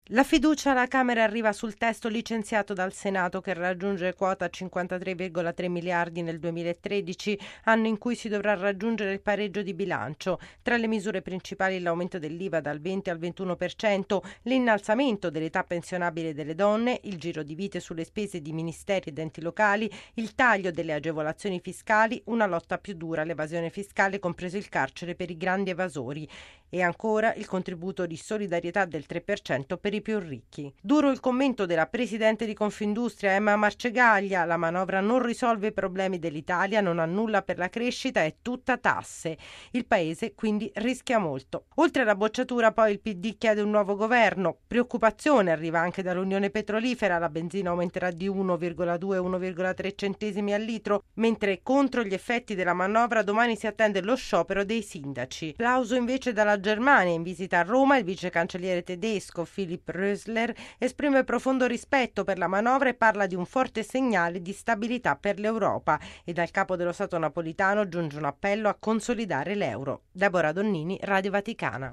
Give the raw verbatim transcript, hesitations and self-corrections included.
La fiducia alla Camera arriva sul testo licenziato dal Senato che raggiunge quota cinquantatré virgola tre miliardi nel duemilatredici, anno in cui si dovrà raggiungere il pareggio di bilancio. Tra le misure principali l'aumento dell'I V A dal venti al ventuno per cento, l'innalzamento dell'età pensionabile delle donne, il giro di vite sulle spese di ministeri ed enti locali, il taglio delle agevolazioni fiscali, una lotta più dura all'evasione fiscale, compreso il carcere per i grandi evasori. E ancora il contributo di solidarietà del tre per cento per i più ricchi. Duro il commento della presidente di Confindustria Emma Marcegaglia: la manovra non risolve i problemi dell'Italia, non ha nulla per la crescita, è tutta tasse. Il paese quindi rischia molto. Oltre alla bocciatura poi il P D chiede un nuovo governo. Preoccupazione arriva anche dall'Unione Petrolifera: la benzina aumenterà di uno virgola due a uno virgola tre centesimi al litro, mentre contro gli effetti della manovra domani si attende lo sciopero dei sindaci. Plauso invece dalla Germania. In visita a Roma il vice cancelliere tedesco Philipp Rösler esprime profondo rispetto per la manovra e parla di un forte segnale di stabilità per l'Europa, e dal capo dello Stato napolitano giunge un appello a consolidare l'euro. Deborah Donnini, Radio Vaticana.